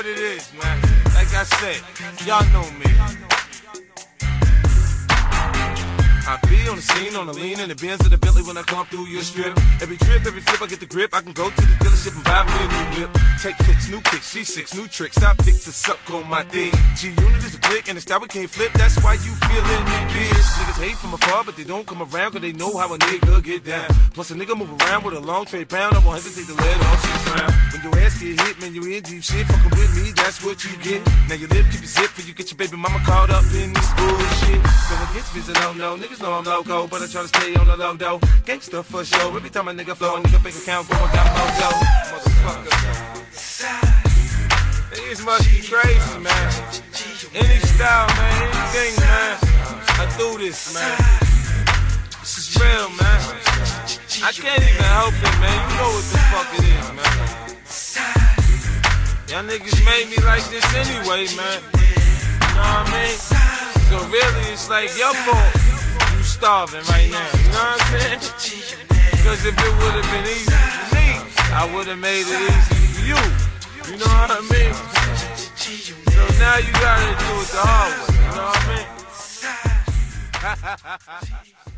what it is, man. Like I said, y'all know me. I be on the scene, on the lean, in the Benz of the Bentley when I come through your strip. Every trip, every flip, I get the grip. I can go to the dealership and buy me a new whip. Take flicks, new kicks, C6, new tricks. I pick to suck on my dick. G-Unit is a click, and the style we can't flip. That's why you feelin' me, bitch. Niggas hate from afar, but they don't come around, cause they know how a nigga get down. Plus a nigga move around with a long trade pound. I won't hesitate to let off 6 rounds. When your ass get hit, man, you in deep shit. Fuckin' with me, that's what you get. Now your lip keep it zip, for you get your baby mama caught up in this bullshit. So against me's a no-no, niggas know I'm loco, but I try to stay on the low though. Gangsta for sure. Every time a nigga flow, a nigga bank account go, I got mojo. Motherfucker. Niggas must be crazy, man. Any style, man, anything, man. I do this, man. This is real, man. I can't even help it, man. You know what the fuck it is, man. Y'all niggas made me like this anyway, man. You know what I mean? So really, it's like your fault. Starving right now, you know what I'm saying? Because if it would have been easy for me, I would have made it easy for you. You know what I mean? So now you gotta do it the hard way, you know what I mean?